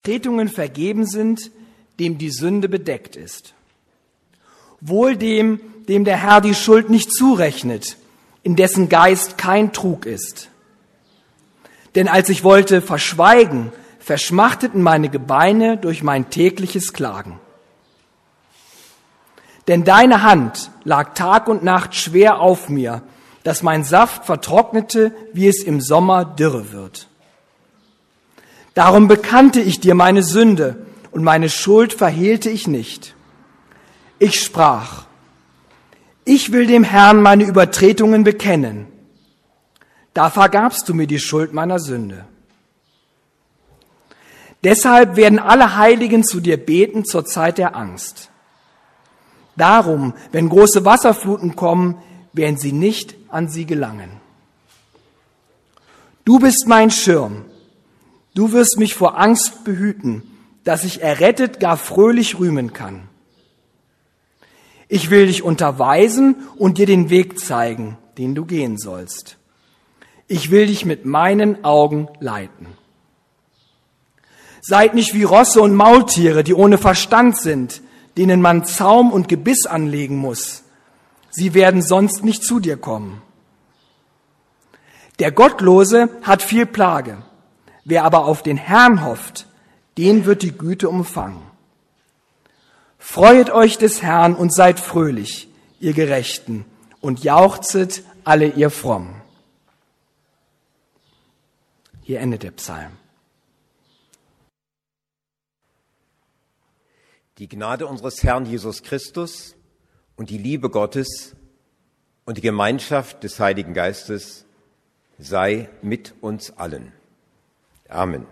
Übertretungen vergeben sind, dem die Sünde bedeckt ist. Wohl dem, dem der Herr die Schuld nicht zurechnet, in dessen Geist kein Trug ist. Denn als ich wollte verschweigen, verschmachteten meine Gebeine durch mein tägliches Klagen. Denn deine Hand lag Tag und Nacht schwer auf mir, dass mein Saft vertrocknete, wie es im Sommer dürre wird. Darum bekannte ich dir meine Sünde und meine Schuld verhehlte ich nicht. Ich sprach, ich will dem Herrn meine Übertretungen bekennen. Da vergabst du mir die Schuld meiner Sünde. Deshalb werden alle Heiligen zu dir beten zur Zeit der Angst. Darum, wenn große Wasserfluten kommen, werden sie nicht an sie gelangen. Du bist mein Schirm. Du wirst mich vor Angst behüten, dass ich errettet gar fröhlich rühmen kann. Ich will dich unterweisen und dir den Weg zeigen, den du gehen sollst. Ich will dich mit meinen Augen leiten. Seid nicht wie Rosse und Maultiere, die ohne Verstand sind, denen man Zaum und Gebiss anlegen muss. Sie werden sonst nicht zu dir kommen. Der Gottlose hat viel Plage. Wer aber auf den Herrn hofft, den wird die Güte umfangen. Freuet euch des Herrn und seid fröhlich, ihr Gerechten, und jauchzet alle ihr Frommen. Hier endet der Psalm. Die Gnade unseres Herrn Jesus Christus und die Liebe Gottes und die Gemeinschaft des Heiligen Geistes sei mit uns allen. Amen.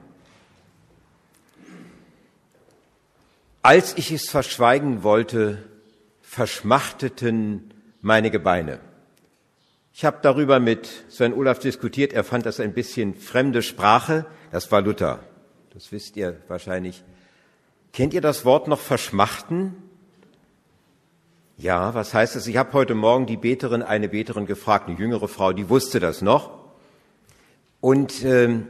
Als ich es verschweigen wollte, verschmachteten meine Gebeine. Ich habe darüber mit Sven Olaf diskutiert. Er fand das ein bisschen fremde Sprache. Das war Luther. Das wisst ihr wahrscheinlich. Kennt ihr das Wort noch verschmachten? Ja, was heißt das? Ich habe heute Morgen eine Beterin gefragt, eine jüngere Frau, die wusste das noch. Und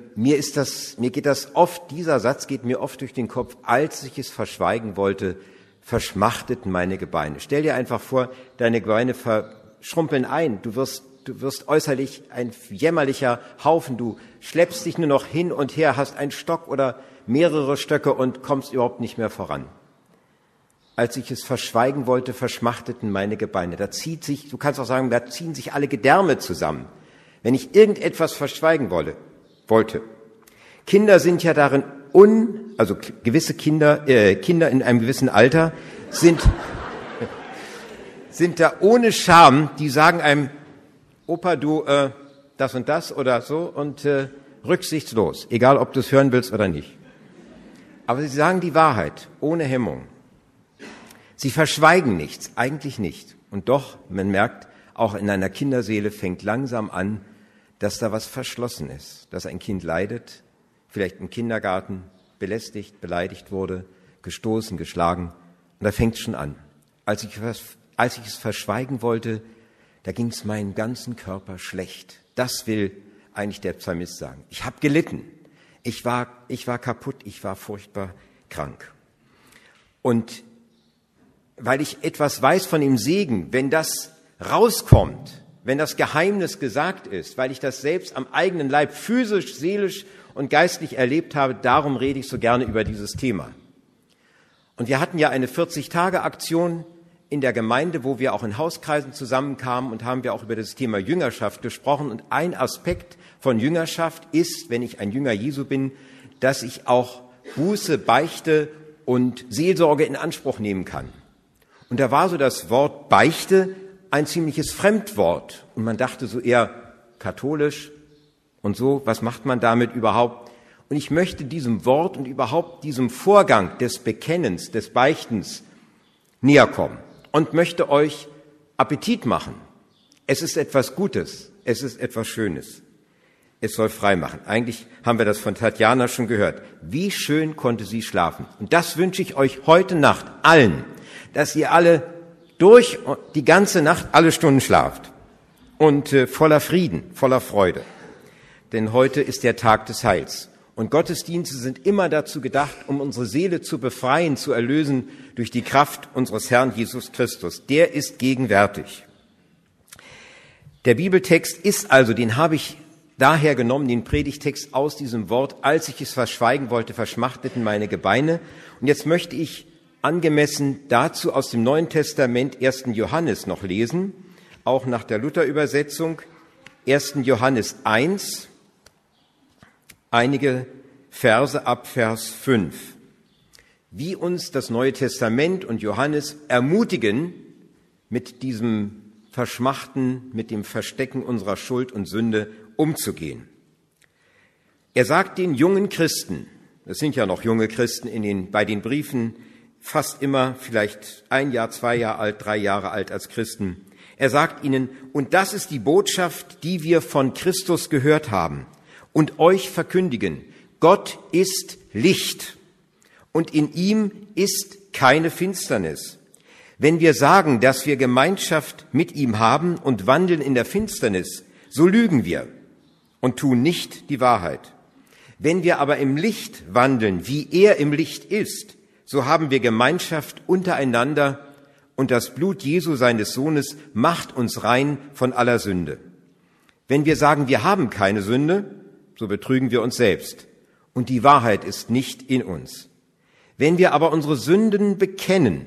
dieser Satz geht mir oft durch den Kopf, als ich es verschweigen wollte, verschmachteten meine Gebeine. Stell dir einfach vor, deine Gebeine verschrumpeln ein, du wirst äußerlich ein jämmerlicher Haufen, du schleppst dich nur noch hin und her, hast einen Stock oder mehrere Stöcke und kommst überhaupt nicht mehr voran. Als ich es verschweigen wollte, verschmachteten meine Gebeine. Du kannst auch sagen, da ziehen sich alle Gedärme zusammen. Wenn ich irgendetwas verschweigen wollte. Kinder sind ja darin gewisse Kinder in einem gewissen Alter sind da ohne Scham, die sagen einem, Opa, du, das und das oder so und rücksichtslos, egal ob du es hören willst oder nicht. Aber sie sagen die Wahrheit, ohne Hemmung. Sie verschweigen nichts, eigentlich nicht. Und doch, man merkt, auch in einer Kinderseele fängt langsam an, dass da was verschlossen ist, dass ein Kind leidet, vielleicht im Kindergarten belästigt, beleidigt wurde, gestoßen, geschlagen. Und da fängt es schon an. Als ich es verschweigen wollte, da ging es meinem ganzen Körper schlecht. Das will eigentlich der Psalmist sagen. Ich habe gelitten. Ich war kaputt, ich war furchtbar krank. Und weil ich etwas weiß von dem Segen, wenn das rauskommt, wenn das Geheimnis gesagt ist, weil ich das selbst am eigenen Leib physisch, seelisch und geistlich erlebt habe, darum rede ich so gerne über dieses Thema. Und wir hatten ja eine 40-Tage-Aktion in der Gemeinde, wo wir auch in Hauskreisen zusammenkamen und haben wir auch über das Thema Jüngerschaft gesprochen. Und ein Aspekt von Jüngerschaft ist, wenn ich ein Jünger Jesu bin, dass ich auch Buße, Beichte und Seelsorge in Anspruch nehmen kann. Und da war so das Wort Beichte ein ziemliches Fremdwort. Und man dachte so eher katholisch und so, was macht man damit überhaupt? Und ich möchte diesem Wort und überhaupt diesem Vorgang des Bekennens, des Beichtens näher kommen und möchte euch Appetit machen. Es ist etwas Gutes, es ist etwas Schönes. Es soll frei machen. Eigentlich haben wir das von Tatjana schon gehört. Wie schön konnte sie schlafen. Und das wünsche ich euch heute Nacht allen, dass ihr alle durch die ganze Nacht alle Stunden schlaft und voller Frieden, voller Freude. Denn heute ist der Tag des Heils. Und Gottesdienste sind immer dazu gedacht, um unsere Seele zu befreien, zu erlösen durch die Kraft unseres Herrn Jesus Christus. Der ist gegenwärtig. Der Bibeltext ist also, den habe ich daher genommen, den Predigtext aus diesem Wort, als ich es verschweigen wollte, verschmachteten meine Gebeine. Und jetzt möchte ich angemessen dazu aus dem Neuen Testament 1. Johannes noch lesen, auch nach der Luther-Übersetzung, 1. Johannes 1, einige Verse ab Vers 5. Wie uns das Neue Testament und Johannes ermutigen, mit diesem Verschmachten, mit dem Verstecken unserer Schuld und Sünde umzugehen. Er sagt den jungen Christen, es sind ja noch junge Christen bei den Briefen, fast immer vielleicht 1 Jahr, 2 Jahre alt, 3 Jahre alt als Christen. Er sagt ihnen, und das ist die Botschaft, die wir von Christus gehört haben und euch verkündigen. Gott ist Licht und in ihm ist keine Finsternis. Wenn wir sagen, dass wir Gemeinschaft mit ihm haben und wandeln in der Finsternis, so lügen wir und tun nicht die Wahrheit. Wenn wir aber im Licht wandeln, wie er im Licht ist, so haben wir Gemeinschaft untereinander und das Blut Jesu, seines Sohnes, macht uns rein von aller Sünde. Wenn wir sagen, wir haben keine Sünde, so betrügen wir uns selbst und die Wahrheit ist nicht in uns. Wenn wir aber unsere Sünden bekennen,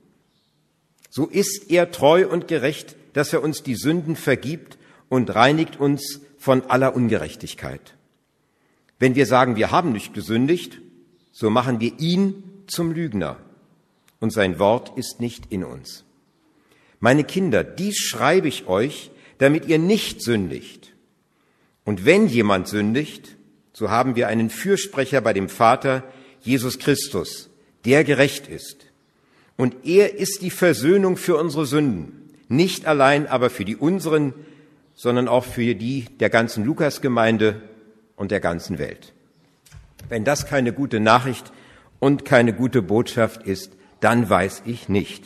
so ist er treu und gerecht, dass er uns die Sünden vergibt und reinigt uns von aller Ungerechtigkeit. Wenn wir sagen, wir haben nicht gesündigt, so machen wir ihn zum Lügner und sein Wort ist nicht in uns. Meine Kinder, dies schreibe ich euch, damit ihr nicht sündigt. Und wenn jemand sündigt, so haben wir einen Fürsprecher bei dem Vater, Jesus Christus, der gerecht ist. Und er ist die Versöhnung für unsere Sünden, nicht allein aber für die unseren, sondern auch für die der ganzen Lukasgemeinde und der ganzen Welt. Wenn das keine gute Nachricht und keine gute Botschaft ist, dann weiß ich nicht.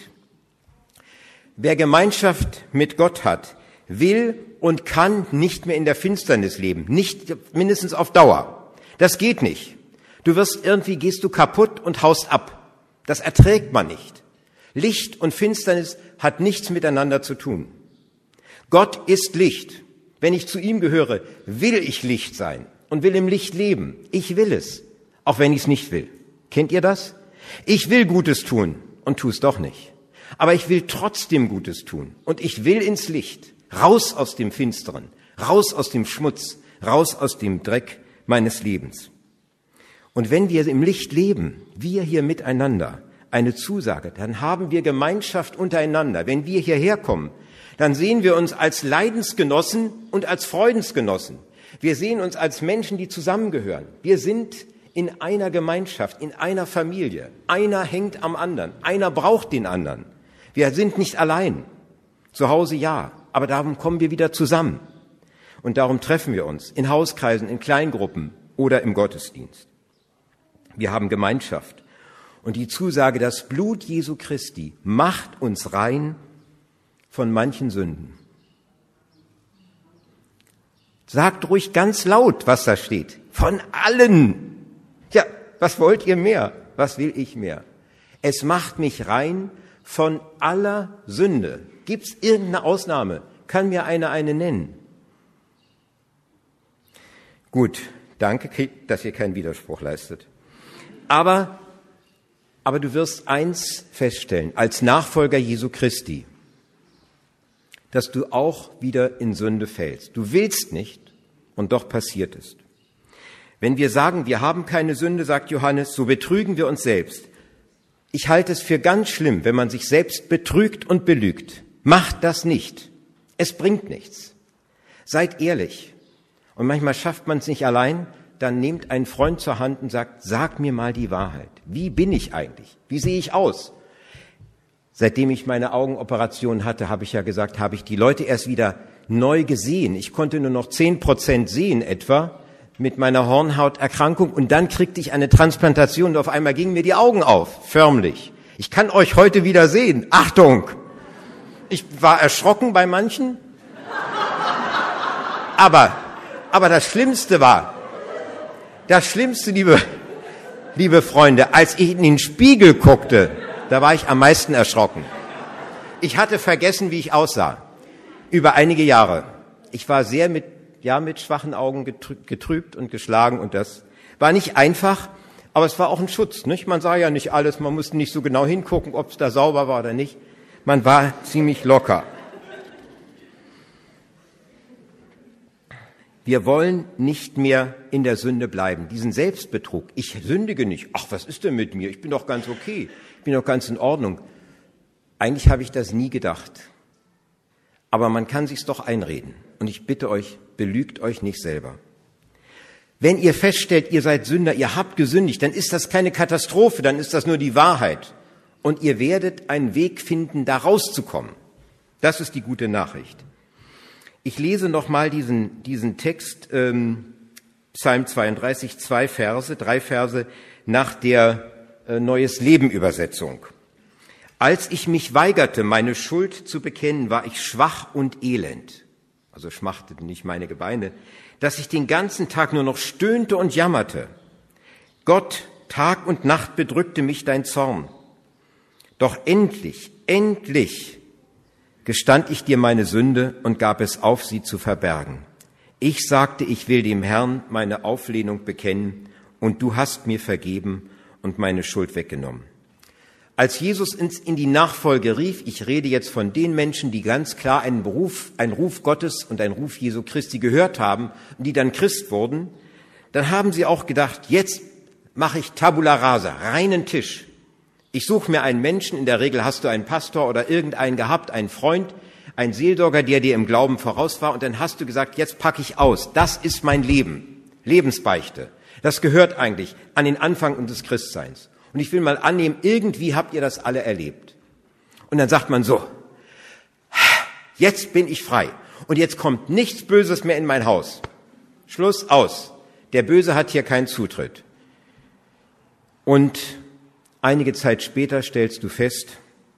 Wer Gemeinschaft mit Gott hat, will und kann nicht mehr in der Finsternis leben, nicht mindestens auf Dauer. Das geht nicht. Gehst du kaputt und haust ab. Das erträgt man nicht. Licht und Finsternis hat nichts miteinander zu tun. Gott ist Licht. Wenn ich zu ihm gehöre, will ich Licht sein und will im Licht leben. Ich will es, auch wenn ich es nicht will. Kennt ihr das? Ich will Gutes tun und tue es doch nicht. Aber ich will trotzdem Gutes tun und ich will ins Licht, raus aus dem Finsteren, raus aus dem Schmutz, raus aus dem Dreck meines Lebens. Und wenn wir im Licht leben, wir hier miteinander, eine Zusage, dann haben wir Gemeinschaft untereinander. Wenn wir hierher kommen, dann sehen wir uns als Leidensgenossen und als Freudensgenossen. Wir sehen uns als Menschen, die zusammengehören. Wir sind in einer Gemeinschaft, in einer Familie. Einer hängt am anderen, einer braucht den anderen. Wir sind nicht allein. Zu Hause ja, aber darum kommen wir wieder zusammen. Und darum treffen wir uns in Hauskreisen, in Kleingruppen oder im Gottesdienst. Wir haben Gemeinschaft. Und die Zusage, das Blut Jesu Christi macht uns rein von manchen Sünden. Sagt ruhig ganz laut, was da steht. Von allen. Ja, was wollt ihr mehr? Was will ich mehr? Es macht mich rein von aller Sünde. Gibt's irgendeine Ausnahme? Kann mir eine nennen? Gut, danke, dass ihr keinen Widerspruch leistet. Aber du wirst eins feststellen, als Nachfolger Jesu Christi, dass du auch wieder in Sünde fällst. Du willst nicht und doch passiert es. Wenn wir sagen, wir haben keine Sünde, sagt Johannes, so betrügen wir uns selbst. Ich halte es für ganz schlimm, wenn man sich selbst betrügt und belügt. Macht das nicht. Es bringt nichts. Seid ehrlich. Und manchmal schafft man es nicht allein, dann nehmt einen Freund zur Hand und sagt, sag mir mal die Wahrheit. Wie bin ich eigentlich? Wie sehe ich aus? Seitdem ich meine Augenoperation hatte, habe ich ja gesagt, habe ich die Leute erst wieder neu gesehen. Ich konnte nur noch 10% sehen etwa mit meiner Hornhauterkrankung und dann kriegte ich eine Transplantation und auf einmal gingen mir die Augen auf, förmlich. Ich kann euch heute wieder sehen. Achtung! Ich war erschrocken bei manchen. Aber das Schlimmste war, Das Schlimmste, liebe Freunde, als ich in den Spiegel guckte, da war ich am meisten erschrocken. Ich hatte vergessen, wie ich aussah. Über einige Jahre. Ich war sehr mit schwachen Augen getrübt und geschlagen und das war nicht einfach, aber es war auch ein Schutz, nicht? Man sah ja nicht alles, man musste nicht so genau hingucken, ob es da sauber war oder nicht. Man war ziemlich locker. Wir wollen nicht mehr in der Sünde bleiben, diesen Selbstbetrug. Ich sündige nicht. Ach, was ist denn mit mir? Ich bin doch ganz okay. Ich bin doch ganz in Ordnung. Eigentlich habe ich das nie gedacht. Aber man kann sich's doch einreden. Und ich bitte euch, belügt euch nicht selber. Wenn ihr feststellt, ihr seid Sünder, ihr habt gesündigt, dann ist das keine Katastrophe, dann ist das nur die Wahrheit. Und ihr werdet einen Weg finden, da rauszukommen. Das ist die gute Nachricht. Ich lese nochmal diesen Text, Psalm 32, 3 Verse nach der Neues Leben Übersetzung. Als ich mich weigerte, meine Schuld zu bekennen, war ich schwach und elend. Also schmachteten nicht meine Gebeine, dass ich den ganzen Tag nur noch stöhnte und jammerte. Gott, Tag und Nacht bedrückte mich dein Zorn. Doch endlich gestand ich dir meine Sünde und gab es auf, sie zu verbergen. Ich sagte, ich will dem Herrn meine Auflehnung bekennen, und du hast mir vergeben und meine Schuld weggenommen. Als Jesus in die Nachfolge rief, ich rede jetzt von den Menschen, die ganz klar einen Ruf Gottes und einen Ruf Jesu Christi gehört haben und die dann Christ wurden, dann haben sie auch gedacht, jetzt mache ich Tabula rasa, reinen Tisch. Ich suche mir einen Menschen, in der Regel hast du einen Pastor oder irgendeinen gehabt, einen Freund, einen Seelsorger, der dir im Glauben voraus war, und dann hast du gesagt, jetzt packe ich aus, das ist mein Leben, Lebensbeichte. Das gehört eigentlich an den Anfang unseres Christseins. Und ich will mal annehmen, irgendwie habt ihr das alle erlebt. Und dann sagt man so, jetzt bin ich frei und jetzt kommt nichts Böses mehr in mein Haus. Schluss, aus. Der Böse hat hier keinen Zutritt. Und einige Zeit später stellst du fest,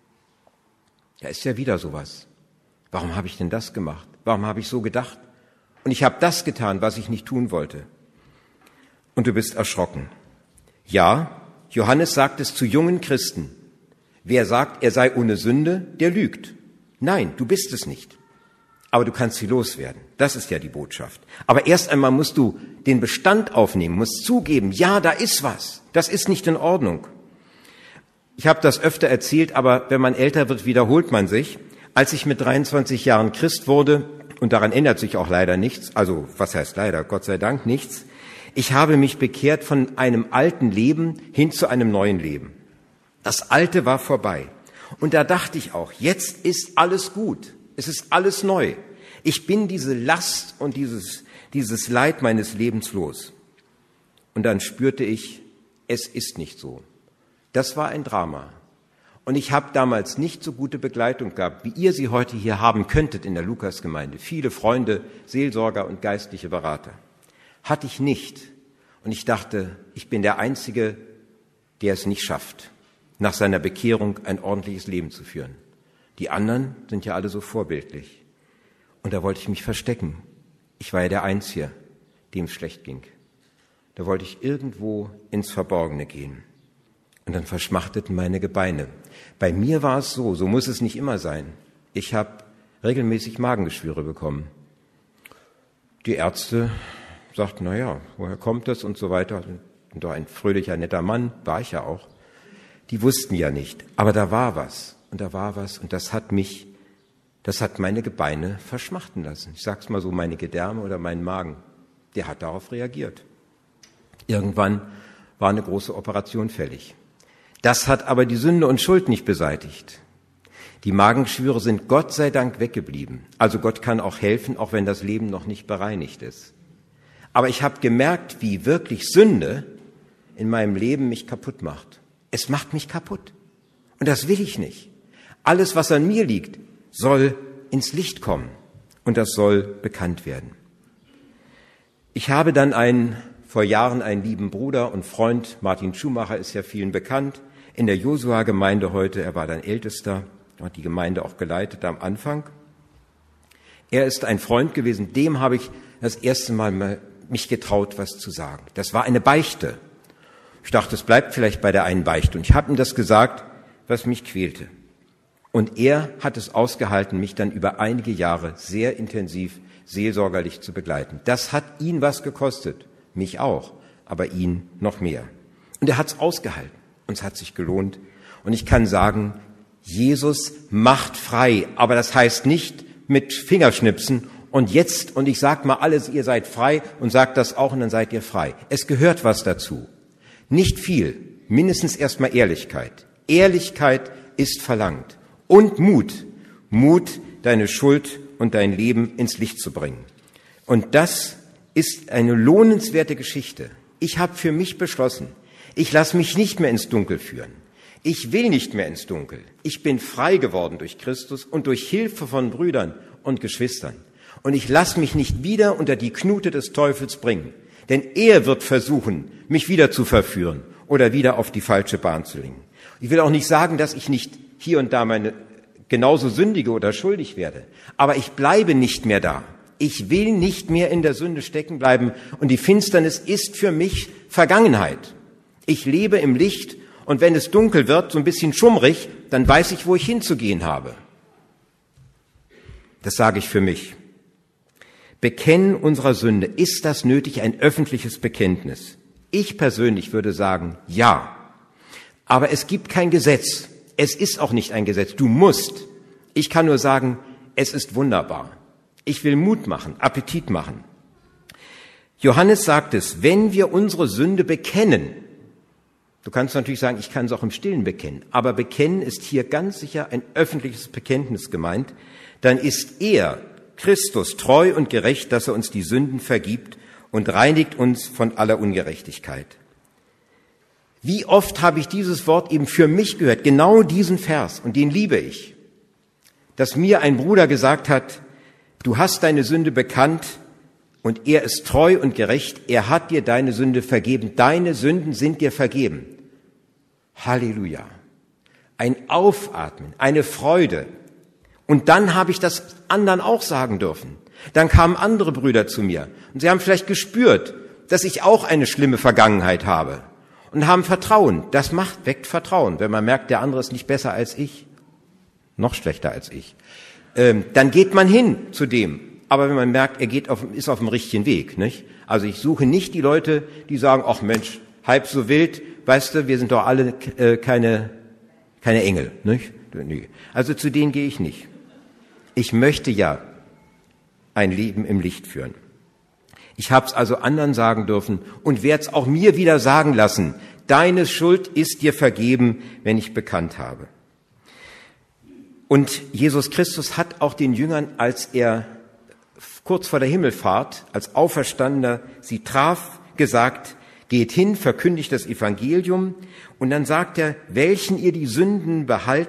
ja, ist ja wieder sowas. Warum habe ich denn das gemacht? Warum habe ich so gedacht? Und ich habe das getan, was ich nicht tun wollte. Und du bist erschrocken. Ja, Johannes sagt es zu jungen Christen. Wer sagt, er sei ohne Sünde, der lügt. Nein, du bist es nicht. Aber du kannst sie loswerden. Das ist ja die Botschaft. Aber erst einmal musst du den Bestand aufnehmen, musst zugeben, ja, da ist was. Das ist nicht in Ordnung. Ich habe das öfter erzählt, aber wenn man älter wird, wiederholt man sich. Als ich mit 23 Jahren Christ wurde, und daran ändert sich auch leider nichts, also was heißt leider, Gott sei Dank nichts, ich habe mich bekehrt von einem alten Leben hin zu einem neuen Leben. Das Alte war vorbei. Und da dachte ich auch, jetzt ist alles gut. Es ist alles neu. Ich bin diese Last und dieses Leid meines Lebens los. Und dann spürte ich, es ist nicht so. Das war ein Drama. Und ich habe damals nicht so gute Begleitung gehabt, wie ihr sie heute hier haben könntet in der Lukasgemeinde. Viele Freunde, Seelsorger und geistliche Berater. Hatte ich nicht. Und ich dachte, ich bin der Einzige, der es nicht schafft, nach seiner Bekehrung ein ordentliches Leben zu führen. Die anderen sind ja alle so vorbildlich. Und da wollte ich mich verstecken. Ich war ja der Einzige, dem es schlecht ging. Da wollte ich irgendwo ins Verborgene gehen. Und dann verschmachteten meine Gebeine. Bei mir war es so muss es nicht immer sein. Ich habe regelmäßig Magengeschwüre bekommen. Die Ärzte sagten, na ja, woher kommt das und so weiter. Und doch ein fröhlicher, netter Mann, war ich ja auch. Die wussten ja nicht. Aber da war was. Und da war was. Und das hat meine Gebeine verschmachten lassen. Ich sag's mal so, meine Gedärme oder meinen Magen. Der hat darauf reagiert. Irgendwann war eine große Operation fällig. Das hat aber die Sünde und Schuld nicht beseitigt. Die Magengeschwüre sind Gott sei Dank weggeblieben. Also Gott kann auch helfen, auch wenn das Leben noch nicht bereinigt ist. Aber ich habe gemerkt, wie wirklich Sünde in meinem Leben mich kaputt macht. Es macht mich kaputt. Und das will ich nicht. Alles, was an mir liegt, soll ins Licht kommen. Und das soll bekannt werden. Ich habe dann vor Jahren einen lieben Bruder und Freund, Martin Schumacher ist ja vielen bekannt, in der Josua-Gemeinde heute, er war dann Ältester, hat die Gemeinde auch geleitet am Anfang. Er ist ein Freund gewesen, dem habe ich das erste Mal mich getraut, was zu sagen. Das war eine Beichte. Ich dachte, es bleibt vielleicht bei der einen Beichte. Und ich habe ihm das gesagt, was mich quälte. Und er hat es ausgehalten, mich dann über einige Jahre sehr intensiv seelsorgerlich zu begleiten. Das hat ihn was gekostet, mich auch, aber ihn noch mehr. Und er hat es ausgehalten und es hat sich gelohnt. Und ich kann sagen, Jesus macht frei, aber das heißt nicht mit Fingerschnipsen und jetzt, und ich sag mal alles, ihr seid frei und sagt das auch und dann seid ihr frei. Es gehört was dazu. Nicht viel, mindestens erstmal Ehrlichkeit. Ehrlichkeit ist verlangt. Und Mut. Mut, deine Schuld und dein Leben ins Licht zu bringen. Und das ist eine lohnenswerte Geschichte. Ich habe für mich beschlossen, ich lasse mich nicht mehr ins Dunkel führen. Ich will nicht mehr ins Dunkel. Ich bin frei geworden durch Christus und durch Hilfe von Brüdern und Geschwistern. Und ich lasse mich nicht wieder unter die Knute des Teufels bringen. Denn er wird versuchen, mich wieder zu verführen oder wieder auf die falsche Bahn zu lenken. Ich will auch nicht sagen, dass ich nicht hier und da genauso sündige oder schuldig werde. Aber ich bleibe nicht mehr da. Ich will nicht mehr in der Sünde stecken bleiben. Und die Finsternis ist für mich Vergangenheit. Ich lebe im Licht. Und wenn es dunkel wird, so ein bisschen schummrig, dann weiß ich, wo ich hinzugehen habe. Das sage ich für mich. Bekennen unserer Sünde. Ist das nötig, ein öffentliches Bekenntnis? Ich persönlich würde sagen, ja. Aber es gibt kein Gesetz. Es ist auch nicht ein Gesetz. Du musst. Ich kann nur sagen, es ist wunderbar. Ich will Mut machen, Appetit machen. Johannes sagt es, wenn wir unsere Sünde bekennen, du kannst natürlich sagen, ich kann es auch im Stillen bekennen, aber bekennen ist hier ganz sicher ein öffentliches Bekenntnis gemeint, dann ist er, Christus, treu und gerecht, dass er uns die Sünden vergibt und reinigt uns von aller Ungerechtigkeit. Wie oft habe ich dieses Wort eben für mich gehört, genau diesen Vers, und den liebe ich, dass mir ein Bruder gesagt hat, du hast deine Sünde bekannt und er ist treu und gerecht, er hat dir deine Sünde vergeben, deine Sünden sind dir vergeben. Halleluja. Ein Aufatmen, eine Freude. Und dann habe ich das anderen auch sagen dürfen. Dann kamen andere Brüder zu mir und sie haben vielleicht gespürt, dass ich auch eine schlimme Vergangenheit habe und haben Vertrauen. Das weckt Vertrauen, wenn man merkt, der andere ist nicht besser als ich, noch schlechter als ich. Dann geht man hin zu dem. Aber wenn man merkt, ist auf dem richtigen Weg, nicht? Also ich suche nicht die Leute, die sagen, ach Mensch, halb so wild, weißt du, wir sind doch alle keine Engel, nicht? Nee. Also zu denen gehe ich nicht. Ich möchte ja ein Leben im Licht führen. Ich habe es also anderen sagen dürfen und werde es auch mir wieder sagen lassen. Deine Schuld ist dir vergeben, wenn ich bekannt habe. Und Jesus Christus hat auch den Jüngern, als er kurz vor der Himmelfahrt, als Auferstandener sie traf, gesagt, geht hin, verkündigt das Evangelium. Und dann sagt er, welchen ihr die Sünden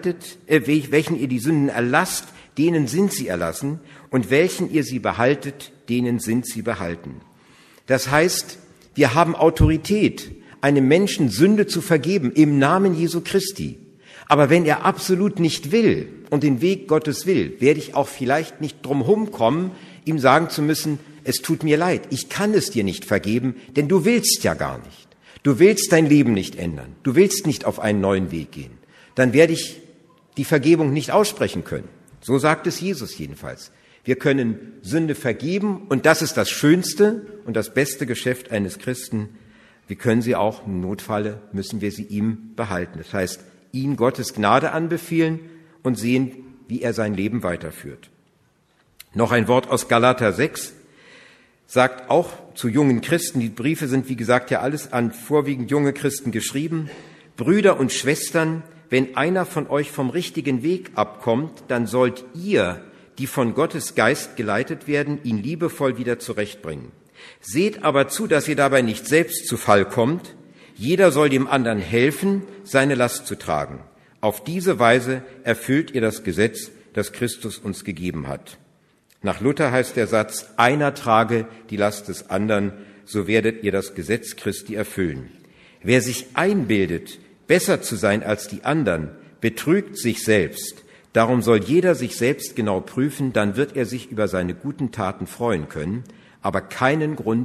erlasst, denen sind sie erlassen. Und welchen ihr sie behaltet, denen sind sie behalten. Das heißt, wir haben Autorität, einem Menschen Sünde zu vergeben im Namen Jesu Christi. Aber wenn er absolut nicht will und den Weg Gottes will, werde ich auch vielleicht nicht drum rumkommen, ihm sagen zu müssen, es tut mir leid, ich kann es dir nicht vergeben, denn du willst ja gar nicht. Du willst dein Leben nicht ändern. Du willst nicht auf einen neuen Weg gehen. Dann werde ich die Vergebung nicht aussprechen können. So sagt es Jesus jedenfalls. Wir können Sünde vergeben und das ist das schönste und das beste Geschäft eines Christen. Wir können sie auch, im Notfalle müssen wir sie ihm behalten. Das heißt, ihn Gottes Gnade anbefehlen und sehen, wie er sein Leben weiterführt. Noch ein Wort aus Galater 6 sagt auch zu jungen Christen, die Briefe sind wie gesagt ja alles an vorwiegend junge Christen geschrieben, Brüder und Schwestern, wenn einer von euch vom richtigen Weg abkommt, dann sollt ihr, die von Gottes Geist geleitet werden, ihn liebevoll wieder zurechtbringen. Seht aber zu, dass ihr dabei nicht selbst zu Fall kommt. Jeder soll dem anderen helfen, seine Last zu tragen. Auf diese Weise erfüllt ihr das Gesetz, das Christus uns gegeben hat. Nach Luther heißt der Satz, einer trage die Last des anderen, so werdet ihr das Gesetz Christi erfüllen. Wer sich einbildet, besser zu sein als die anderen, betrügt sich selbst. Darum soll jeder sich selbst genau prüfen, dann wird er sich über seine guten Taten freuen können, aber keinen Grund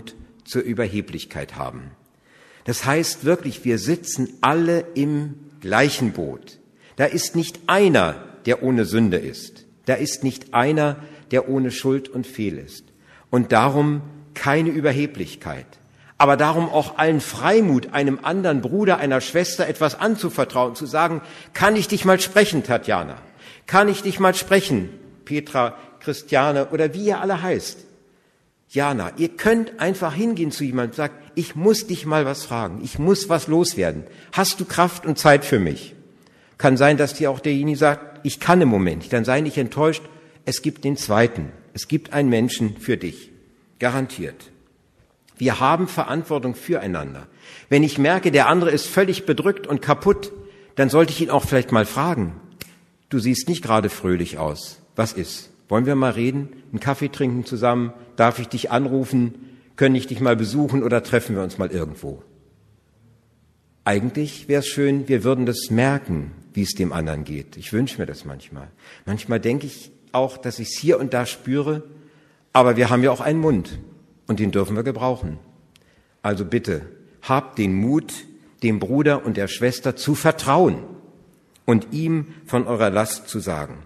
zur Überheblichkeit haben. Das heißt wirklich, wir sitzen alle im gleichen Boot. Da ist nicht einer, der ohne Sünde ist. Da ist nicht einer, der ohne Schuld und Fehl ist. Und darum keine Überheblichkeit. Aber darum auch allen Freimut, einem anderen Bruder, einer Schwester etwas anzuvertrauen, zu sagen, kann ich dich mal sprechen, Tatjana? Kann ich dich mal sprechen, Petra, Christiane oder wie ihr alle heißt? Jana, ihr könnt einfach hingehen zu jemandem und sagen, ich muss dich mal was fragen, ich muss was loswerden. Hast du Kraft und Zeit für mich? Kann sein, dass dir auch derjenige sagt, ich kann im Moment nicht. Dann sei nicht enttäuscht, es gibt den Zweiten. Es gibt einen Menschen für dich. Garantiert. Wir haben Verantwortung füreinander. Wenn ich merke, der andere ist völlig bedrückt und kaputt, dann sollte ich ihn auch vielleicht mal fragen. Du siehst nicht gerade fröhlich aus. Was ist? Wollen wir mal reden? Einen Kaffee trinken zusammen? Darf ich dich anrufen? Können ich dich mal besuchen oder treffen wir uns mal irgendwo? Eigentlich wäre es schön, wir würden das merken, wie es dem anderen geht. Ich wünsche mir das manchmal. Manchmal denke ich auch, dass ich es hier und da spüre, aber wir haben ja auch einen Mund und den dürfen wir gebrauchen. Also bitte, habt den Mut, dem Bruder und der Schwester zu vertrauen und ihm von eurer Last zu sagen.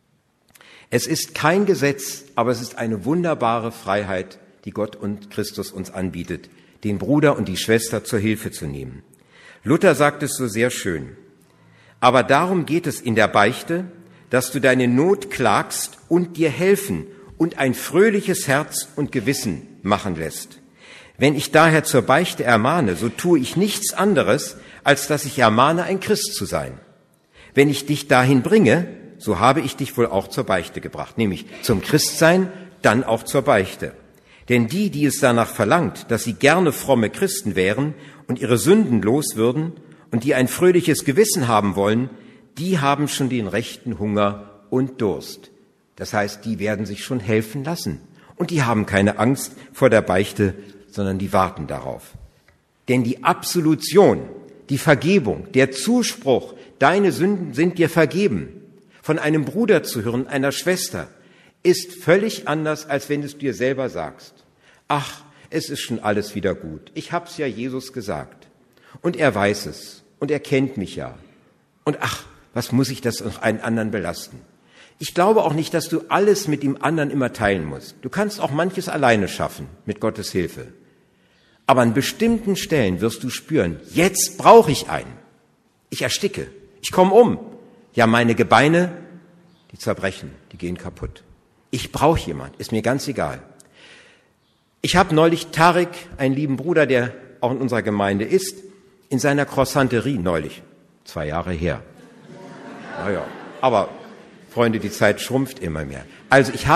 Es ist kein Gesetz, aber es ist eine wunderbare Freiheit, die Gott und Christus uns anbietet, den Bruder und die Schwester zur Hilfe zu nehmen. Luther sagt es so sehr schön. Aber darum geht es in der Beichte, dass du deine Not klagst und dir helfen und ein fröhliches Herz und Gewissen machen lässt. Wenn ich daher zur Beichte ermahne, so tue ich nichts anderes, als dass ich ermahne, ein Christ zu sein. Wenn ich dich dahin bringe, so habe ich dich wohl auch zur Beichte gebracht, nämlich zum Christsein, dann auch zur Beichte. Denn die es danach verlangt, dass sie gerne fromme Christen wären und ihre Sünden los würden und die ein fröhliches Gewissen haben wollen, die haben schon den rechten Hunger und Durst. Das heißt, die werden sich schon helfen lassen. Und die haben keine Angst vor der Beichte, sondern die warten darauf. Denn die Absolution, die Vergebung, der Zuspruch, deine Sünden sind dir vergeben, von einem Bruder zu hören, einer Schwester, ist völlig anders, als wenn du es dir selber sagst. Ach, es ist schon alles wieder gut. Ich hab's ja Jesus gesagt. Und er weiß es. Und er kennt mich ja. Und ach, was muss ich das noch einen anderen belasten? Ich glaube auch nicht, dass du alles mit dem anderen immer teilen musst. Du kannst auch manches alleine schaffen, mit Gottes Hilfe. Aber an bestimmten Stellen wirst du spüren, jetzt brauche ich einen. Ich ersticke. Ich komme um. Ja, meine Gebeine, die zerbrechen, die gehen kaputt. Ich brauche jemand, ist mir ganz egal. Ich habe neulich Tarek, einen lieben Bruder, der auch in unserer Gemeinde ist, in seiner Croissanterie neulich, 2 Jahre her. Naja, aber Freunde, die Zeit schrumpft immer mehr. Also ich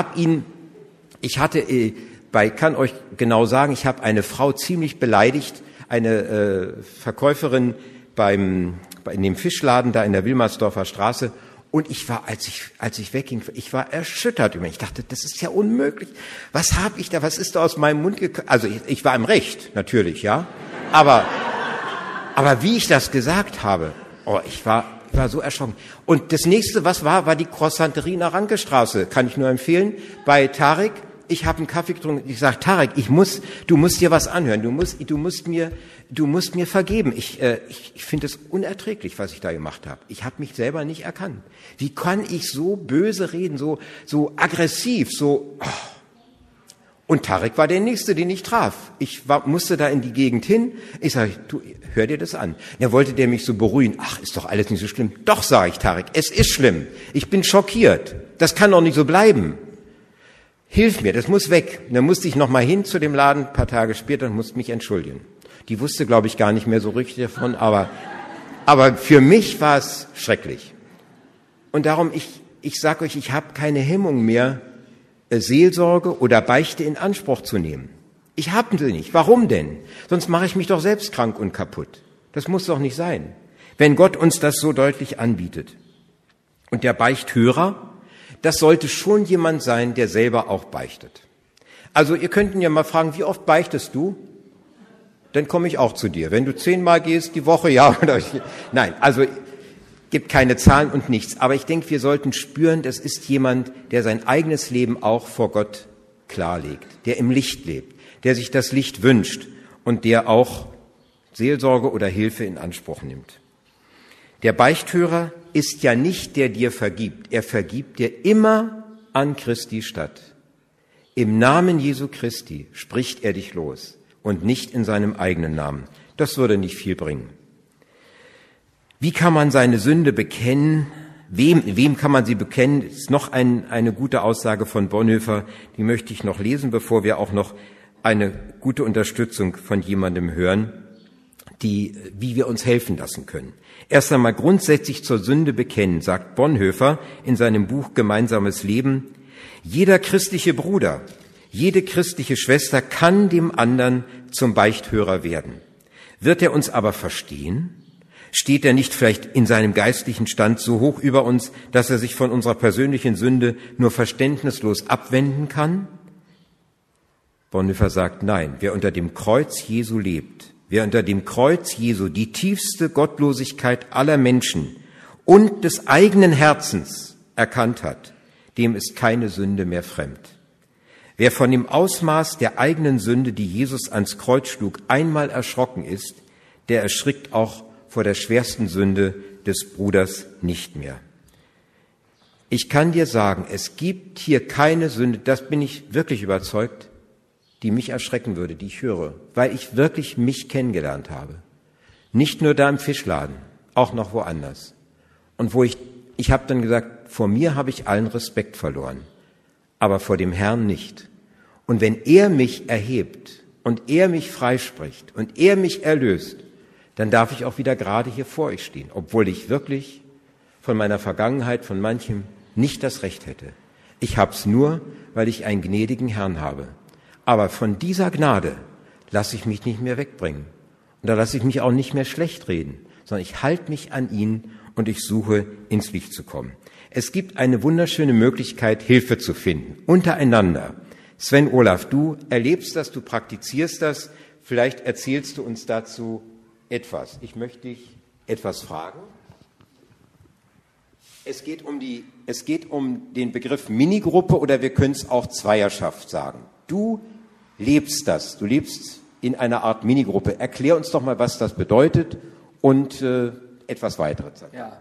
kann euch genau sagen, ich habe eine Frau ziemlich beleidigt, eine Verkäuferin in dem Fischladen da in der Wilmersdorfer Straße. Und ich war, als ich wegging, ich war erschüttert über mich. Ich dachte, das ist ja unmöglich. Was habe ich da, was ist da aus meinem Mund gekommen? Also ich war im Recht, natürlich, ja. Aber wie ich das gesagt habe, ich war so erschrocken. Und das nächste, was war die Croissanterie in der Rankestraße. Kann ich nur empfehlen. Bei Tarek, ich habe einen Kaffee getrunken. Ich sage, Tarek, du musst dir was anhören. Du musst mir vergeben. Ich finde es unerträglich, was ich da gemacht habe. Ich habe mich selber nicht erkannt. Wie kann ich so böse reden, so aggressiv, so... Oh. Und Tarek war der Nächste, den ich traf. Musste da in die Gegend hin. Ich sage, du, hör dir das an. Dann wollte der mich so beruhigen. Ach, ist doch alles nicht so schlimm. Doch, sage ich, Tarek, es ist schlimm. Ich bin schockiert. Das kann doch nicht so bleiben. Hilf mir, das muss weg. Und dann musste ich noch mal hin zu dem Laden, ein paar Tage später, und musste mich entschuldigen. Die wusste, glaube ich, gar nicht mehr so richtig davon, aber für mich war es schrecklich. Und darum, ich sage euch, ich habe keine Hemmung mehr, Seelsorge oder Beichte in Anspruch zu nehmen. Ich habe sie nicht. Warum denn? Sonst mache ich mich doch selbst krank und kaputt. Das muss doch nicht sein, wenn Gott uns das so deutlich anbietet. Und der Beichthörer, das sollte schon jemand sein, der selber auch beichtet. Also ihr könnt ihn ja mal fragen, wie oft beichtest du? Dann komme ich auch zu dir. Wenn du 10-mal gehst die Woche, ja oder nein, also gibt keine Zahlen und nichts. Aber ich denke, wir sollten spüren, das ist jemand, der sein eigenes Leben auch vor Gott klarlegt, der im Licht lebt, der sich das Licht wünscht und der auch Seelsorge oder Hilfe in Anspruch nimmt. Der Beichthörer ist ja nicht der dir vergibt. Er vergibt dir immer an Christi statt. Im Namen Jesu Christi spricht er dich los und nicht in seinem eigenen Namen. Das würde nicht viel bringen. Wie kann man seine Sünde bekennen? Wem kann man sie bekennen? Das ist noch eine gute Aussage von Bonhoeffer, die möchte ich noch lesen, bevor wir auch noch eine gute Unterstützung von jemandem hören, wie wir uns helfen lassen können. Erst einmal grundsätzlich zur Sünde bekennen, sagt Bonhoeffer in seinem Buch Gemeinsames Leben: Jeder christliche Bruder, jede christliche Schwester kann dem anderen zum Beichthörer werden. Wird er uns aber verstehen? Steht er nicht vielleicht in seinem geistlichen Stand so hoch über uns, dass er sich von unserer persönlichen Sünde nur verständnislos abwenden kann? Bonhoeffer sagt, nein, wer unter dem Kreuz Jesu lebt, wer unter dem Kreuz Jesu die tiefste Gottlosigkeit aller Menschen und des eigenen Herzens erkannt hat, dem ist keine Sünde mehr fremd. Wer von dem Ausmaß der eigenen Sünde, die Jesus ans Kreuz schlug, einmal erschrocken ist, der erschrickt auch vor der schwersten Sünde des Bruders nicht mehr. Ich kann dir sagen, es gibt hier keine Sünde, das bin ich wirklich überzeugt, die mich erschrecken würde, die ich höre, weil ich wirklich mich kennengelernt habe. Nicht nur da im Fischladen, auch noch woanders. Und ich habe dann gesagt, vor mir habe ich allen Respekt verloren, aber vor dem Herrn nicht. Und wenn er mich erhebt und er mich freispricht und er mich erlöst, dann darf ich auch wieder gerade hier vor euch stehen, obwohl ich wirklich von meiner Vergangenheit, von manchem nicht das Recht hätte. Ich hab's nur, weil ich einen gnädigen Herrn habe. Aber von dieser Gnade lasse ich mich nicht mehr wegbringen. Und da lasse ich mich auch nicht mehr schlecht reden, sondern ich halte mich an ihn und ich suche, ins Licht zu kommen. Es gibt eine wunderschöne Möglichkeit, Hilfe zu finden, untereinander. Sven Olaf, du erlebst das, du praktizierst das. Vielleicht erzählst du uns dazu etwas. Ich möchte dich etwas fragen. Es geht um den Begriff Minigruppe oder wir können es auch Zweierschaft sagen. Du lebst das. Du lebst in einer Art Minigruppe. Erklär uns doch mal, was das bedeutet und etwas weiteres. Ja.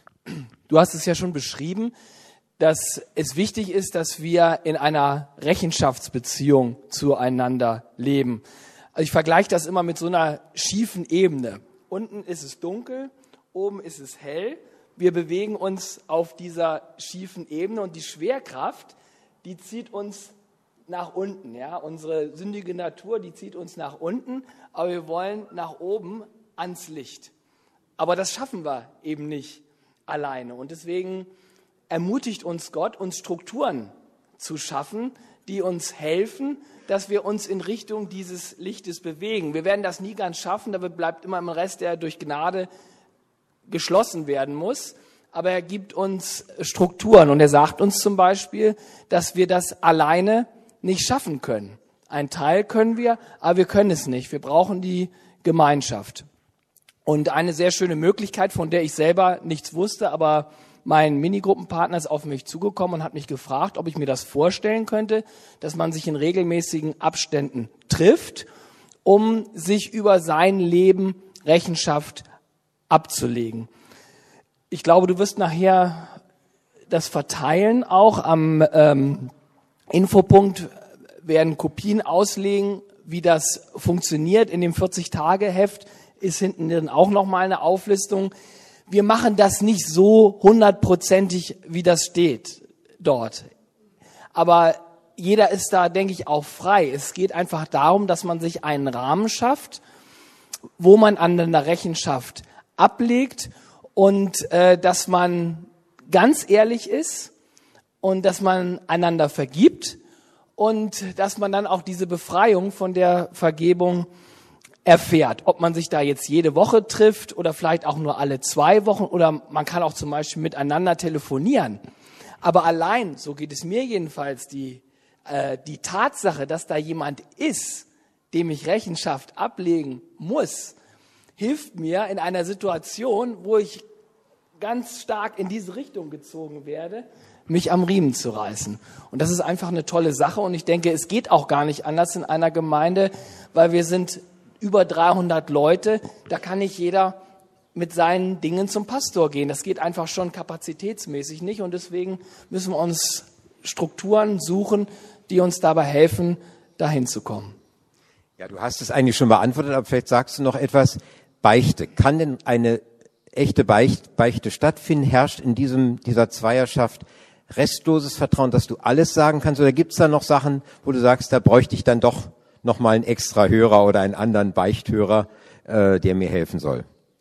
Du hast es ja schon beschrieben, dass es wichtig ist, dass wir in einer Rechenschaftsbeziehung zueinander leben. Also ich vergleiche das immer mit so einer schiefen Ebene. Unten ist es dunkel, oben ist es hell. Wir bewegen uns auf dieser schiefen Ebene und die Schwerkraft, die zieht uns nach unten. Ja? Unsere sündige Natur, die zieht uns nach unten, aber wir wollen nach oben ans Licht. Aber das schaffen wir eben nicht alleine. Und deswegen ermutigt uns Gott, uns Strukturen zu schaffen, die uns helfen, dass wir uns in Richtung dieses Lichtes bewegen. Wir werden das nie ganz schaffen, da bleibt immer ein Rest, der durch Gnade geschlossen werden muss. Aber er gibt uns Strukturen und er sagt uns zum Beispiel, dass wir das alleine nicht schaffen können. Ein Teil können wir, aber wir können es nicht. Wir brauchen die Gemeinschaft. Und eine sehr schöne Möglichkeit, von der ich selber nichts wusste, aber mein Minigruppenpartner ist auf mich zugekommen und hat mich gefragt, ob ich mir das vorstellen könnte, dass man sich in regelmäßigen Abständen trifft, um sich über sein Leben Rechenschaft abzulegen. Ich glaube, du wirst nachher das verteilen. Auch am Infopunkt werden Kopien auslegen, wie das funktioniert. In dem 40-Tage-Heft ist hinten drin auch nochmal eine Auflistung. Wir machen das nicht so 100%ig, wie das steht dort. Aber jeder ist da, denke ich, auch frei. Es geht einfach darum, dass man sich einen Rahmen schafft, wo man aneinander Rechenschaft ablegt und dass man ganz ehrlich ist und dass man einander vergibt und dass man dann auch diese Befreiung von der Vergebung erfährt. Ob man sich da jetzt jede Woche trifft oder vielleicht auch nur alle 2 Wochen oder man kann auch zum Beispiel miteinander telefonieren. Aber allein, so geht es mir jedenfalls, die Tatsache, dass da jemand ist, dem ich Rechenschaft ablegen muss, hilft mir in einer Situation, wo ich ganz stark in diese Richtung gezogen werde, mich am Riemen zu reißen. Und das ist einfach eine tolle Sache. Und ich denke, es geht auch gar nicht anders in einer Gemeinde, weil wir sind über 300 Leute. Da kann nicht jeder mit seinen Dingen zum Pastor gehen. Das geht einfach schon kapazitätsmäßig nicht. Und deswegen müssen wir uns Strukturen suchen, die uns dabei helfen, dahin zu kommen. Ja, du hast es eigentlich schon beantwortet, aber vielleicht sagst du noch etwas. Beichte. Kann denn eine echte Beichte stattfinden? Herrscht in dieser Zweierschaft restloses Vertrauen, dass du alles sagen kannst? Oder gibt es da noch Sachen, wo du sagst, da bräuchte ich dann doch noch mal einen extra Hörer oder einen anderen Beichthörer, der mir helfen soll?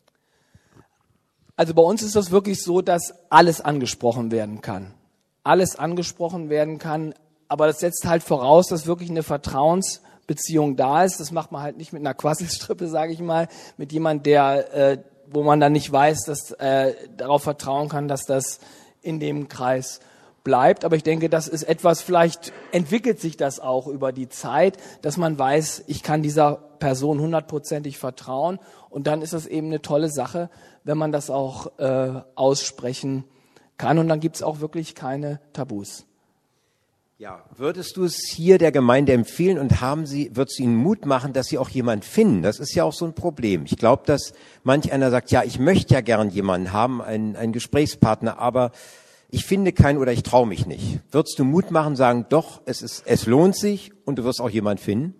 Also bei uns ist das wirklich so, dass alles angesprochen werden kann. Alles angesprochen werden kann, aber das setzt halt voraus, dass wirklich eine Vertrauensbeziehung da ist. Das macht man halt nicht mit einer Quasselstrippe, sage ich mal, mit jemand, wo man dann nicht weiß, dass darauf vertrauen kann, dass das in dem Kreis bleibt. Aber ich denke, das ist etwas, vielleicht entwickelt sich das auch über die Zeit, dass man weiß, ich kann dieser Person 100%ig vertrauen. Und dann ist das eben eine tolle Sache, wenn man das auch aussprechen kann. Und dann gibt es auch wirklich keine Tabus. Ja, würdest du es hier der Gemeinde empfehlen und würdest du ihnen Mut machen, dass sie auch jemanden finden? Das ist ja auch so ein Problem. Ich glaube, dass manch einer sagt, ja, ich möchte ja gern jemanden haben, einen Gesprächspartner, aber ich finde keinen oder ich traue mich nicht. Würdest du Mut machen, sagen, doch, es lohnt sich und du wirst auch jemanden finden?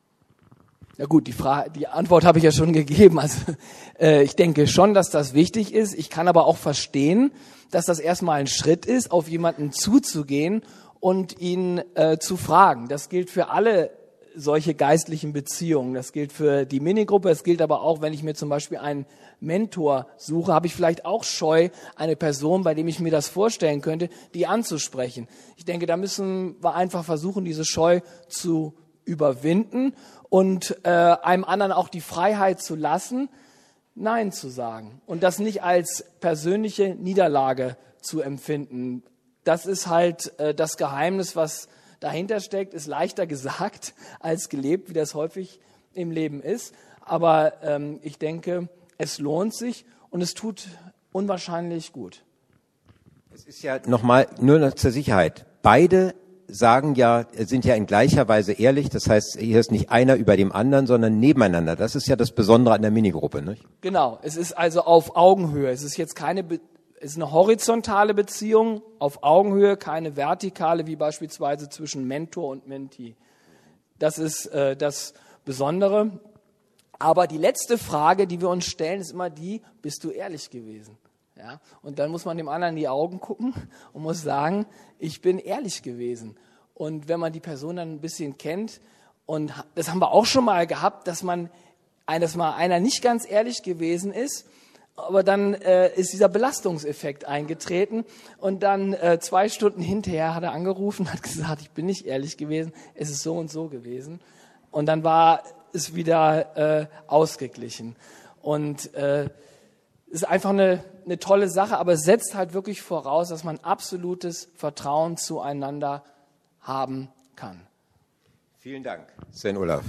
Ja gut, die Antwort habe ich ja schon gegeben. Also ich denke schon, dass das wichtig ist. Ich kann aber auch verstehen, dass das erstmal ein Schritt ist, auf jemanden zuzugehen und ihn zu fragen. Das gilt für alle solche geistlichen Beziehungen. Das gilt für die Minigruppe. Es gilt aber auch, wenn ich mir zum Beispiel einen Mentor suche, habe ich vielleicht auch Scheu, eine Person, bei dem ich mir das vorstellen könnte, die anzusprechen. Ich denke, da müssen wir einfach versuchen, diese Scheu zu überwinden und einem anderen auch die Freiheit zu lassen, Nein zu sagen und das nicht als persönliche Niederlage zu empfinden. Das ist halt das Geheimnis, was dahinter steckt, ist leichter gesagt als gelebt, wie das häufig im Leben ist. Aber ich denke, es lohnt sich und es tut unwahrscheinlich gut. Es ist ja nochmal nur noch zur Sicherheit. Beide sind ja in gleicher Weise ehrlich. Das heißt, hier ist nicht einer über dem anderen, sondern nebeneinander. Das ist ja das Besondere an der Minigruppe, nicht? Genau. Es ist also auf Augenhöhe. Es ist jetzt es ist eine horizontale Beziehung auf Augenhöhe, keine vertikale, wie beispielsweise zwischen Mentor und Mentee. Das ist das Besondere. Aber die letzte Frage, die wir uns stellen, ist immer die, bist du ehrlich gewesen? Ja? Und dann muss man dem anderen in die Augen gucken und muss sagen, ich bin ehrlich gewesen. Und wenn man die Person dann ein bisschen kennt, und das haben wir auch schon mal gehabt, dass mal einer nicht ganz ehrlich gewesen ist, aber dann ist dieser Belastungseffekt eingetreten und dann 2 Stunden hinterher hat er angerufen, hat gesagt, ich bin nicht ehrlich gewesen, es ist so und so gewesen. Und dann war es wieder ausgeglichen. Und ist einfach eine tolle Sache, aber es setzt halt wirklich voraus, dass man absolutes Vertrauen zueinander haben kann. Vielen Dank, Sven Olaf.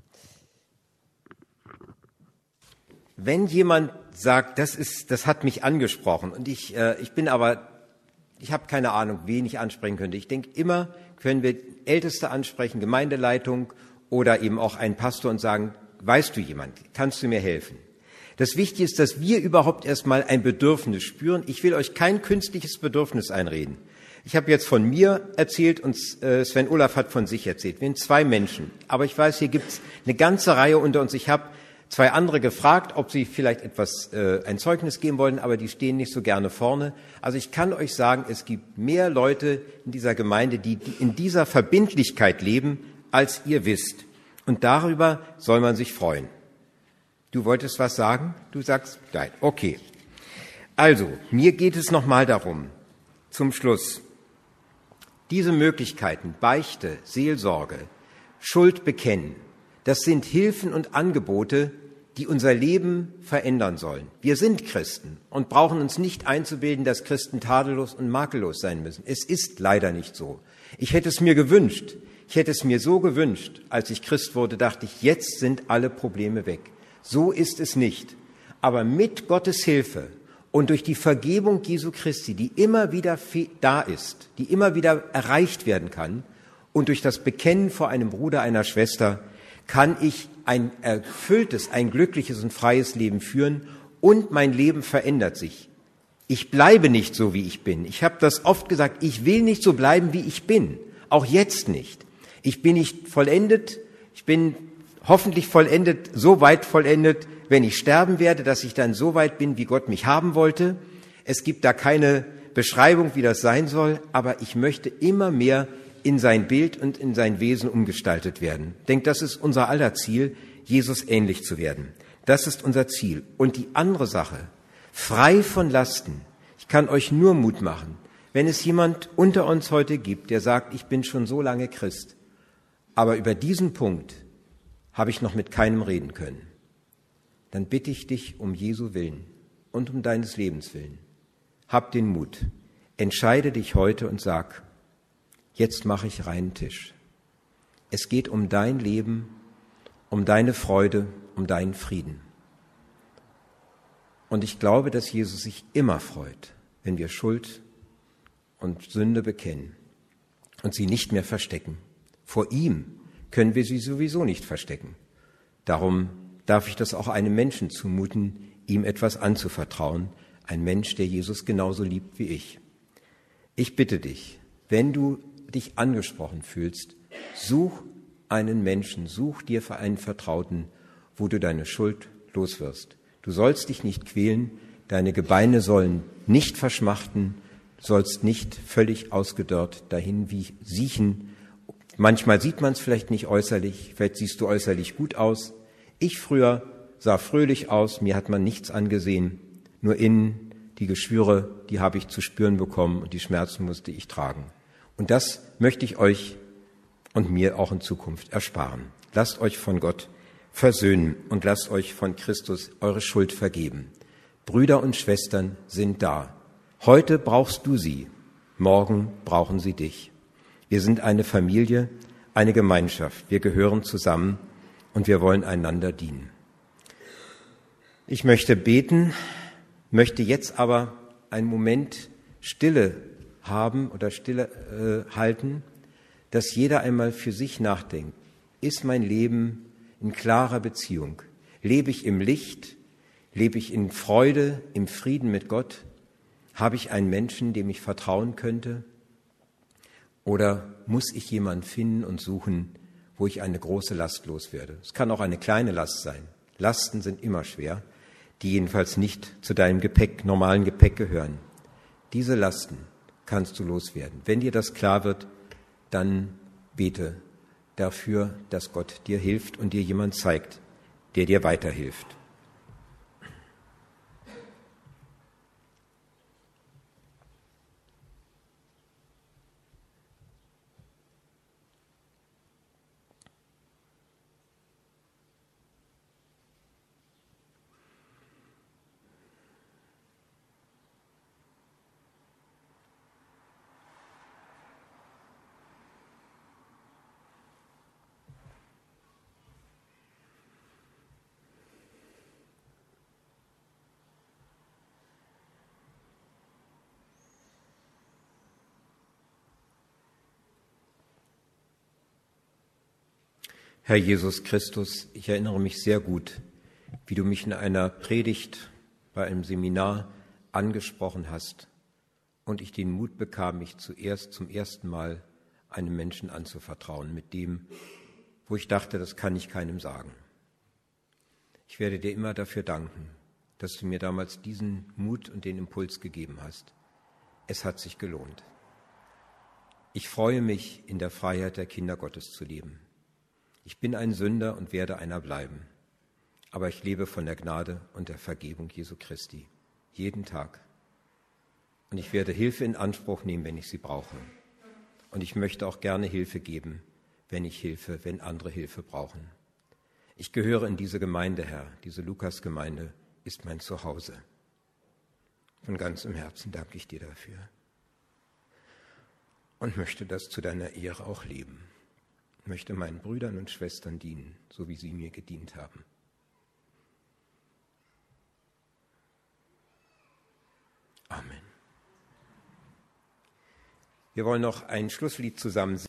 Wenn jemand sagt, das hat mich angesprochen und ich habe keine Ahnung, wen ich ansprechen könnte. Ich denke, immer können wir Älteste ansprechen, Gemeindeleitung oder eben auch einen Pastor und sagen, weißt du jemand, kannst du mir helfen? Das Wichtige ist, dass wir überhaupt erstmal ein Bedürfnis spüren. Ich will euch kein künstliches Bedürfnis einreden. Ich habe jetzt von mir erzählt und Sven Olaf hat von sich erzählt. Wir sind 2 Menschen. Aber ich weiß, hier gibt's eine ganze Reihe unter uns. Ich habe 2 andere gefragt, ob sie vielleicht ein Zeugnis geben wollen, aber die stehen nicht so gerne vorne. Also ich kann euch sagen, es gibt mehr Leute in dieser Gemeinde, die in dieser Verbindlichkeit leben, als ihr wisst. Und darüber soll man sich freuen. Du wolltest was sagen? Du sagst nein. Okay. Also, mir geht es nochmal darum, zum Schluss, diese Möglichkeiten, Beichte, Seelsorge, Schuld bekennen, das sind Hilfen und Angebote, die unser Leben verändern sollen. Wir sind Christen und brauchen uns nicht einzubilden, dass Christen tadellos und makellos sein müssen. Es ist leider nicht so. Ich hätte es mir gewünscht. Ich hätte es mir so gewünscht, als ich Christ wurde, dachte ich, jetzt sind alle Probleme weg. So ist es nicht. Aber mit Gottes Hilfe Und durch die Vergebung Jesu Christi, die immer wieder da ist, die immer wieder erreicht werden kann, und durch das Bekennen vor einem Bruder, einer Schwester, kann ich ein erfülltes, ein glückliches und freies Leben führen und mein Leben verändert sich. Ich bleibe nicht so, wie ich bin. Ich habe das oft gesagt, ich will nicht so bleiben, wie ich bin. Auch jetzt nicht. Ich bin nicht vollendet, ich bin hoffentlich vollendet, so weit vollendet, wenn ich sterben werde, dass ich dann so weit bin, wie Gott mich haben wollte. Es gibt da keine Beschreibung, wie das sein soll, aber ich möchte immer mehr in sein Bild und in sein Wesen umgestaltet werden. Ich denke, das ist unser aller Ziel, Jesus ähnlich zu werden. Das ist unser Ziel. Und die andere Sache, frei von Lasten. Ich kann euch nur Mut machen, wenn es jemand unter uns heute gibt, der sagt, ich bin schon so lange Christ, aber über diesen Punkt habe ich noch mit keinem reden können. Dann bitte ich dich um Jesu Willen und um deines Lebens willen. Hab den Mut. Entscheide dich heute und sag, jetzt mache ich reinen Tisch. Es geht um dein Leben, um deine Freude, um deinen Frieden. Und ich glaube, dass Jesus sich immer freut, wenn wir Schuld und Sünde bekennen und sie nicht mehr verstecken. Vor ihm können wir sie sowieso nicht verstecken. Darum darf ich das auch einem Menschen zumuten, ihm etwas anzuvertrauen, ein Mensch, der Jesus genauso liebt wie ich. Ich bitte dich, wenn du dich angesprochen fühlst, such einen Menschen, such dir für einen Vertrauten, wo du deine Schuld los wirst. Du sollst dich nicht quälen, deine Gebeine sollen nicht verschmachten, du sollst nicht völlig ausgedörrt dahin wie siechen. Manchmal sieht man es vielleicht nicht äußerlich, vielleicht siehst du äußerlich gut aus. Ich früher sah fröhlich aus, mir hat man nichts angesehen, nur innen die Geschwüre, die habe ich zu spüren bekommen und die Schmerzen musste ich tragen. Und das möchte ich euch und mir auch in Zukunft ersparen. Lasst euch von Gott versöhnen und lasst euch von Christus eure Schuld vergeben. Brüder und Schwestern sind da. Heute brauchst du sie, morgen brauchen sie dich. Wir sind eine Familie, eine Gemeinschaft. Wir gehören zusammen und wir wollen einander dienen. Ich möchte beten, möchte jetzt aber einen Moment Stille haben oder Stille halten, dass jeder einmal für sich nachdenkt. Ist mein Leben in klarer Beziehung? Lebe ich im Licht? Lebe ich in Freude, im Frieden mit Gott? Habe ich einen Menschen, dem ich vertrauen könnte? Oder muss ich jemanden finden und suchen, wo ich eine große Last loswerde? Es kann auch eine kleine Last sein. Lasten sind immer schwer, die jedenfalls nicht zu deinem Gepäck, normalen Gepäck gehören. Diese Lasten kannst du loswerden. Wenn dir das klar wird, dann bete dafür, dass Gott dir hilft und dir jemand zeigt, der dir weiterhilft. Herr Jesus Christus, ich erinnere mich sehr gut, wie du mich in einer Predigt bei einem Seminar angesprochen hast und ich den Mut bekam, mich zum ersten Mal einem Menschen anzuvertrauen, mit dem, wo ich dachte, das kann ich keinem sagen. Ich werde dir immer dafür danken, dass du mir damals diesen Mut und den Impuls gegeben hast. Es hat sich gelohnt. Ich freue mich, in der Freiheit der Kinder Gottes zu leben. Ich bin ein Sünder und werde einer bleiben. Aber ich lebe von der Gnade und der Vergebung Jesu Christi. Jeden Tag. Und ich werde Hilfe in Anspruch nehmen, wenn ich sie brauche. Und ich möchte auch gerne Hilfe geben, wenn andere Hilfe brauchen. Ich gehöre in diese Gemeinde, Herr. Diese Lukas-Gemeinde ist mein Zuhause. Von ganzem Herzen danke ich dir dafür. Und möchte das zu deiner Ehre auch leben. Möchte meinen Brüdern und Schwestern dienen, so wie sie mir gedient haben. Wir wollen noch ein Schlusslied zusammen singen.